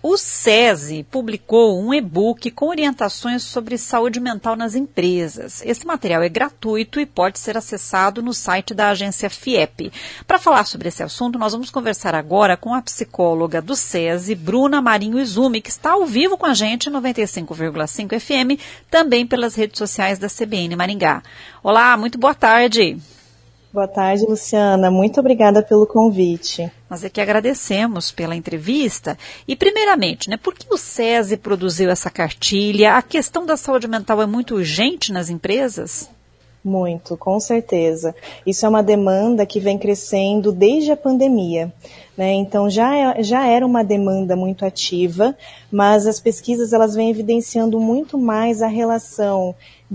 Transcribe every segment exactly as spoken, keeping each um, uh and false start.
o SESI publicou um e-book com orientações sobre saúde mental nas empresas. Esse material é gratuito e pode ser acessado no site da agência FIEP. Para falar sobre esse assunto, nós vamos conversar agora com a psicóloga do SESI, Bruna Marinho Izumi, que está ao vivo com a gente, noventa e cinco vírgula cinco F M, também pelas redes sociais da C B N Maringá. Olá, muito boa tarde. Boa tarde, Luciana. Muito obrigada pelo convite. Nós é que agradecemos pela entrevista. E, primeiramente, né, por que o SESI produziu essa cartilha? A questão da saúde mental é muito urgente nas empresas? Muito, com certeza. Isso é uma demanda que vem crescendo desde a pandemia, né? Então, já, é, já era uma demanda muito ativa, mas as pesquisas elas vêm evidenciando muito mais a relação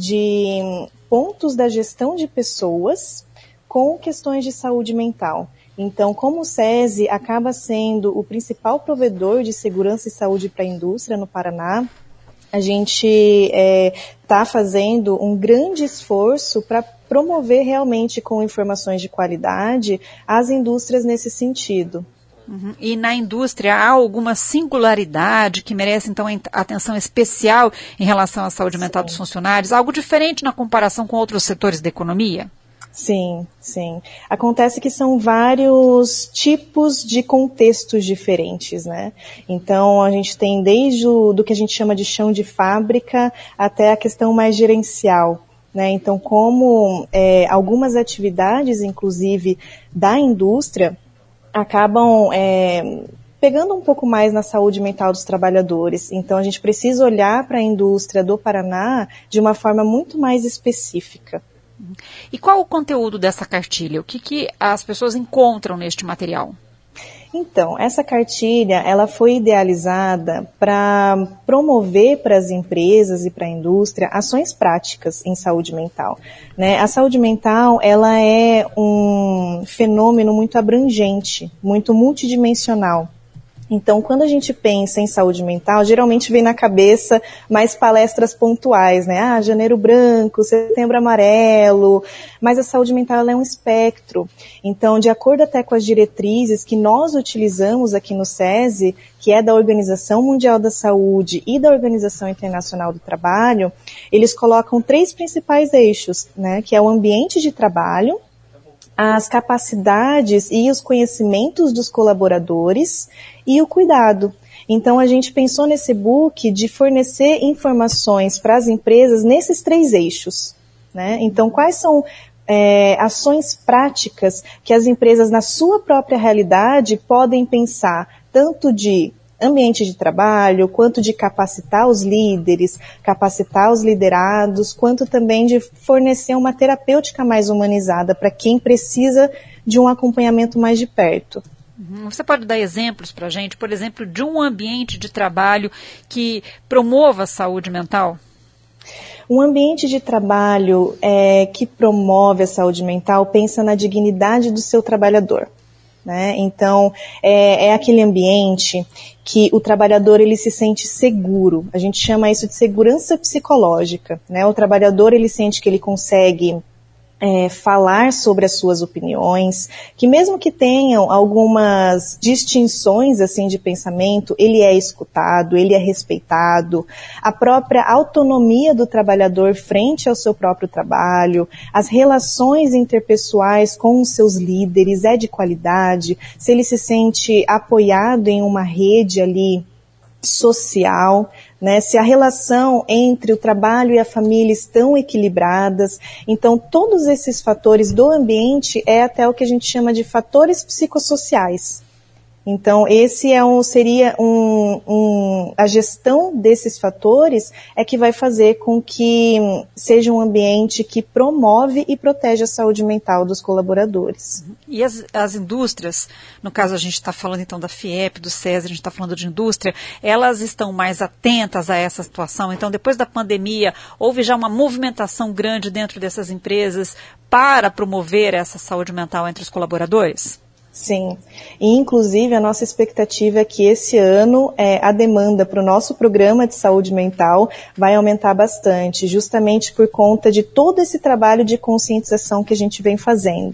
de pontos da gestão de pessoas com questões de saúde mental. Então, como o SESI acaba sendo o principal provedor de segurança e saúde para a indústria no Paraná, a gente está é, fazendo um grande esforço para promover realmente com informações de qualidade as indústrias nesse sentido. Uhum. E na indústria há alguma singularidade que merece, então, atenção especial em relação à saúde mental Sim. dos funcionários? Algo diferente na comparação com outros setores da economia? Sim, sim. Acontece que são vários tipos de contextos diferentes, né? Então, a gente tem desde o do que a gente chama de chão de fábrica até a questão mais gerencial, né? Então, como é, algumas atividades, inclusive, da indústria, acabam é, pegando um pouco mais na saúde mental dos trabalhadores. Então, a gente precisa olhar para a indústria do Paraná de uma forma muito mais específica. E qual o conteúdo dessa cartilha? O que, que as pessoas encontram neste material? Então, essa cartilha ela foi idealizada para promover para as empresas e para a indústria ações práticas em saúde mental, né? A saúde mental ela é um fenômeno muito abrangente, muito multidimensional. Então, quando a gente pensa em saúde mental, geralmente vem na cabeça mais palestras pontuais, né? Ah, Janeiro Branco, Setembro Amarelo, mas a saúde mental ela é um espectro. Então, de acordo até com as diretrizes que nós utilizamos aqui no SESI, que é da Organização Mundial da Saúde e da Organização Internacional do Trabalho, eles colocam três principais eixos, né? Que é o ambiente de trabalho, as capacidades e os conhecimentos dos colaboradores e o cuidado. Então, a gente pensou nesse e-book de fornecer informações para as empresas nesses três eixos, né? Então, quais são é, ações práticas que as empresas, na sua própria realidade, podem pensar, tanto de ambiente de trabalho, quanto de capacitar os líderes, capacitar os liderados, quanto também de fornecer uma terapêutica mais humanizada para quem precisa de um acompanhamento mais de perto. Você pode dar exemplos para a gente, por exemplo, de um ambiente de trabalho que promova a saúde mental? Um ambiente de trabalho é, que promove a saúde mental pensa na dignidade do seu trabalhador. Né? Então, é, é aquele ambiente que o trabalhador ele se sente seguro. A gente chama isso de segurança psicológica. Né? O trabalhador ele sente que ele consegue é, falar sobre as suas opiniões, que mesmo que tenham algumas distinções assim de pensamento, ele é escutado, ele é respeitado. A própria autonomia do trabalhador frente ao seu próprio trabalho, as relações interpessoais com os seus líderes é de qualidade, se ele se sente apoiado em uma rede ali social, né, se a relação entre o trabalho e a família estão equilibradas. Então, todos esses fatores do ambiente é até o que a gente chama de fatores psicossociais. Então, esse é um, seria um, um, a gestão desses fatores é que vai fazer com que seja um ambiente que promove e protege a saúde mental dos colaboradores. E as, as indústrias, no caso a gente está falando então da FIEP, do SESI, a gente está falando de indústria, elas estão mais atentas a essa situação? Então, depois da pandemia, houve já uma movimentação grande dentro dessas empresas para promover essa saúde mental entre os colaboradores? Sim, e inclusive a nossa expectativa é que esse ano é, a demanda para o nosso programa de saúde mental vai aumentar bastante, justamente por conta de todo esse trabalho de conscientização que a gente vem fazendo.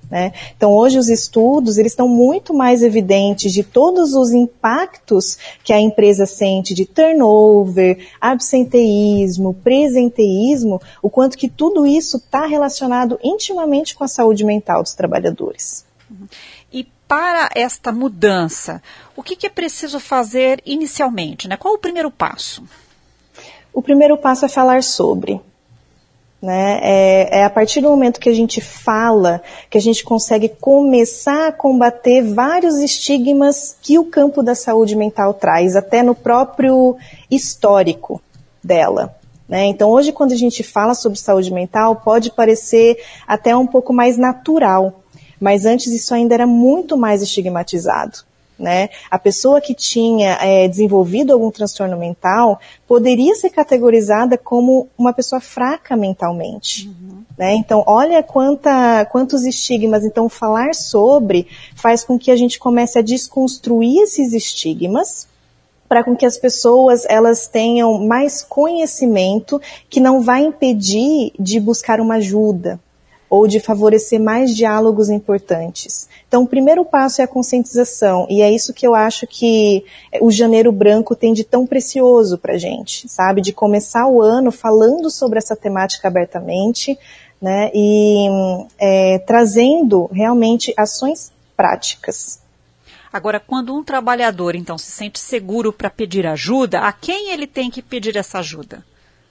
Né? Então, hoje os estudos eles estão muito mais evidentes de todos os impactos que a empresa sente de turnover, absenteísmo, presenteísmo, o quanto que tudo isso está relacionado intimamente com a saúde mental dos trabalhadores. E para esta mudança, o que, que é preciso fazer inicialmente? Né? Qual é o primeiro passo? O primeiro passo é falar sobre. Né? É, é a partir do momento que a gente fala, que a gente consegue começar a combater vários estigmas que o campo da saúde mental traz, até no próprio histórico dela. Né? Então, hoje, quando a gente fala sobre saúde mental, pode parecer até um pouco mais natural, mas antes isso ainda era muito mais estigmatizado. Né? A pessoa que tinha é, desenvolvido algum transtorno mental poderia ser categorizada como uma pessoa fraca mentalmente. Uhum. Né? Então, olha quanta, quantos estigmas. Então, falar sobre faz com que a gente comece a desconstruir esses estigmas para com que as pessoas elas tenham mais conhecimento que não vai impedir de buscar uma ajuda ou de favorecer mais diálogos importantes. Então, o primeiro passo é a conscientização, e é isso que eu acho que o Janeiro Branco tem de tão precioso para a gente, sabe? De começar o ano falando sobre essa temática abertamente, né? E é, trazendo realmente ações práticas. Agora, quando um trabalhador, então, se sente seguro para pedir ajuda, a quem ele tem que pedir essa ajuda?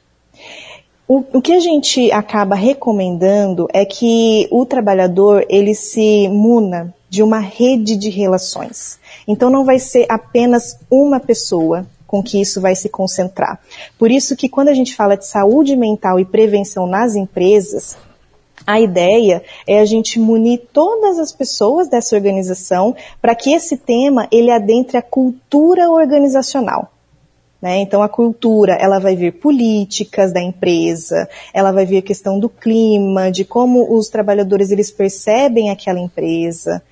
O, o que a gente acaba recomendando é que o trabalhador ele se muna de uma rede de relações. Então não vai ser apenas uma pessoa com que isso vai se concentrar. Por isso que quando a gente fala de saúde mental e prevenção nas empresas, a ideia é a gente munir todas as pessoas dessa organização para que esse tema ele adentre a cultura organizacional. Né? Então a cultura, ela vai vir políticas da empresa, ela vai vir a questão do clima, de como os trabalhadores eles percebem aquela empresa,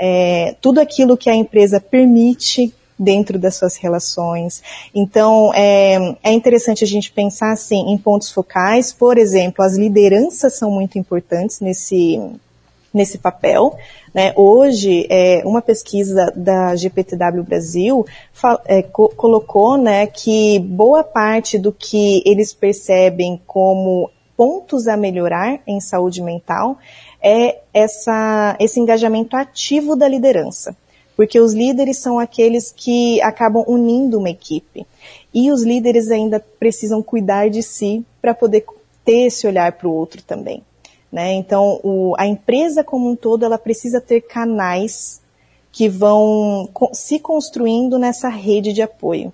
é, tudo aquilo que a empresa permite dentro das suas relações. Então é, é interessante a gente pensar assim, em pontos focais, por exemplo, as lideranças são muito importantes nesse, nesse papel. Né? Hoje, é, uma pesquisa da G P T W Brasil é, co- colocou né, que boa parte do que eles percebem como pontos a melhorar em saúde mental é essa, esse engajamento ativo da liderança. Porque os líderes são aqueles que acabam unindo uma equipe. E os líderes ainda precisam cuidar de si para poder ter esse olhar para o outro também. Né? Então, o, a empresa como um todo, ela precisa ter canais que vão co- se construindo nessa rede de apoio.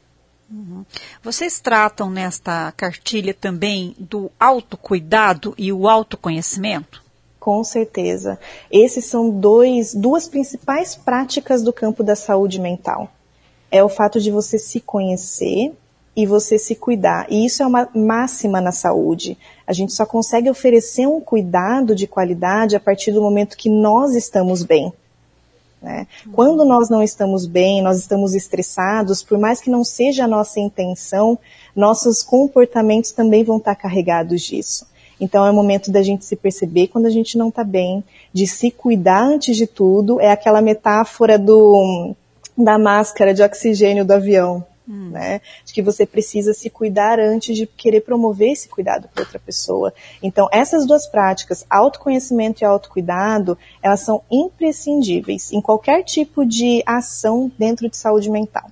Uhum. Vocês tratam nesta cartilha também do autocuidado e o autoconhecimento? Com certeza. Esses são dois, duas principais práticas do campo da saúde mental. É o fato de você se conhecer e você se cuidar. E isso é uma máxima na saúde. A gente só consegue oferecer um cuidado de qualidade a partir do momento que nós estamos bem. Né? Uhum. Quando nós não estamos bem, nós estamos estressados, por mais que não seja a nossa intenção, nossos comportamentos também vão estar carregados disso. Então é o momento da gente se perceber quando a gente não está bem, de se cuidar antes de tudo. É aquela metáfora do, da máscara de oxigênio do avião. Hum. Né? De que você precisa se cuidar antes de querer promover esse cuidado para outra pessoa. Então, essas duas práticas, autoconhecimento e autocuidado, elas são imprescindíveis em qualquer tipo de ação dentro de saúde mental.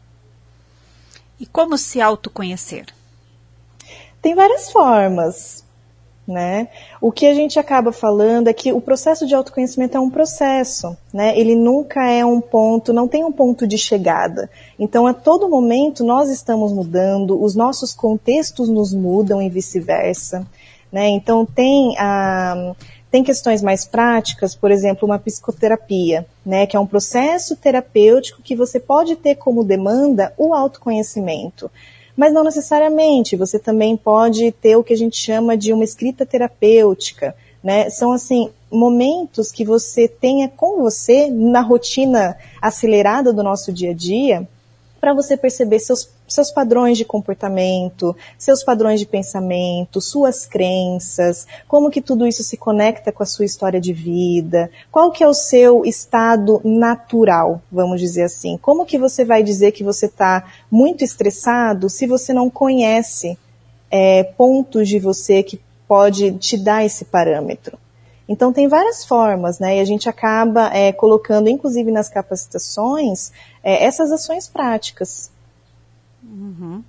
E como se autoconhecer? Tem várias formas. Né? O que a gente acaba falando é que o processo de autoconhecimento é um processo, né? Ele nunca é um ponto, não tem um ponto de chegada. Então, a todo momento, nós estamos mudando, os nossos contextos nos mudam e vice-versa. Né? Então, tem, ah, tem questões mais práticas, por exemplo, uma psicoterapia, né? Que é um processo terapêutico que você pode ter como demanda o autoconhecimento. Mas não necessariamente, você também pode ter o que a gente chama de uma escrita terapêutica, né? São, assim, momentos que você tenha com você, na rotina acelerada do nosso dia a dia, para você perceber seus, seus padrões de comportamento, seus padrões de pensamento, suas crenças, como que tudo isso se conecta com a sua história de vida, qual que é o seu estado natural, vamos dizer assim. Como que você vai dizer que você está muito estressado se você não conhece é, pontos de você que pode te dar esse parâmetro? Então, tem várias formas, né? E a gente acaba é, colocando, inclusive nas capacitações, é, essas ações práticas. Uhum.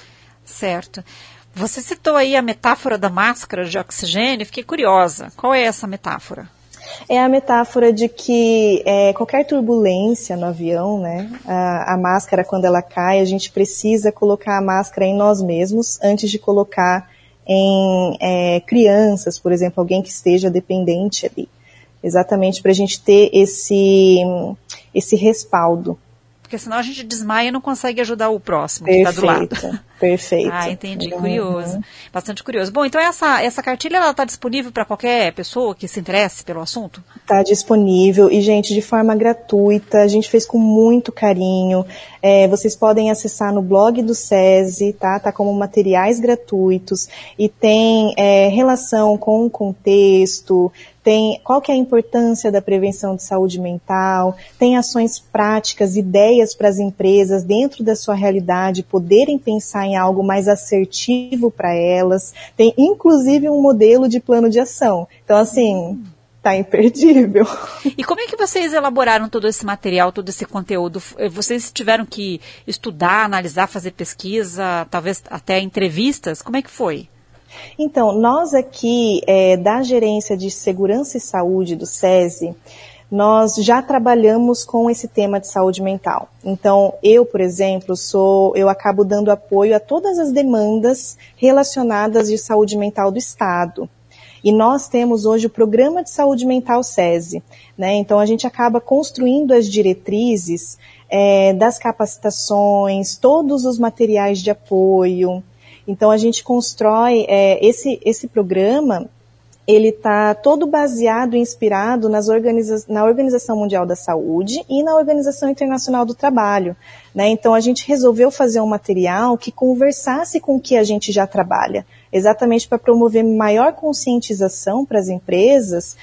Certo. Você citou aí a metáfora da máscara de oxigênio, fiquei curiosa. Qual é essa metáfora? É a metáfora de que é, qualquer turbulência no avião, né? A, a máscara, quando ela cai, a gente precisa colocar a máscara em nós mesmos antes de colocar em é, crianças, por exemplo, alguém que esteja dependente ali, exatamente para a gente ter esse, esse respaldo. Porque senão a gente desmaia e não consegue ajudar o próximo que está do lado. Perfeito. Ah, entendi. Curioso. Uhum. Bastante curioso. Bom, então essa, essa cartilha está disponível para qualquer pessoa que se interesse pelo assunto? Está disponível e, gente, de forma gratuita. A gente fez com muito carinho. É, vocês podem acessar no blog do SESI, tá? Tá como materiais gratuitos e tem é, relação com o contexto, tem qual que é a importância da prevenção de saúde mental, tem ações práticas, ideias para as empresas dentro da sua realidade poderem pensar em algo mais assertivo para elas, tem inclusive um modelo de plano de ação. Então, assim, tá imperdível. E como é que vocês elaboraram todo esse material, todo esse conteúdo? Vocês tiveram que estudar, analisar, fazer pesquisa, talvez até entrevistas? Como é que foi? Então, nós aqui, é, da Gerência de Segurança e Saúde do SESI, nós já trabalhamos com esse tema de saúde mental. Então, eu, por exemplo, sou, eu acabo dando apoio a todas as demandas relacionadas de saúde mental do Estado. E nós temos hoje o Programa de Saúde Mental SESI, né? Então, a gente acaba construindo as diretrizes é, das capacitações, todos os materiais de apoio. Então, a gente constrói é, esse, esse programa, ele está todo baseado e inspirado nas organiza- na Organização Mundial da Saúde e na Organização Internacional do Trabalho, né? Então, a gente resolveu fazer um material que conversasse com o que a gente já trabalha, exatamente para promover maior conscientização para as empresas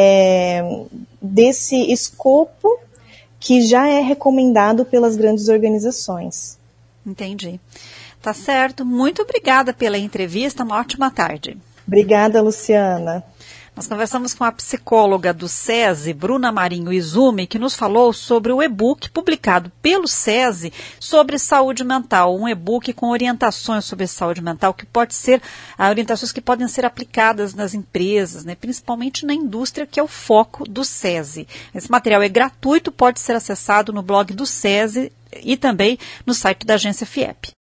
é, desse escopo que já é recomendado pelas grandes organizações. Entendi. Tá certo. Muito obrigada pela entrevista. Uma ótima tarde. Obrigada, Luciana. Nós conversamos com a psicóloga do SESI, Bruna Marinho Izumi, que nos falou sobre o e-book publicado pelo SESI sobre saúde mental. Um e-book com orientações sobre saúde mental, que pode ser, orientações que podem ser aplicadas nas empresas, né, principalmente na indústria, que é o foco do SESI. Esse material é gratuito, pode ser acessado no blog do SESI e também no site da agência FIEP.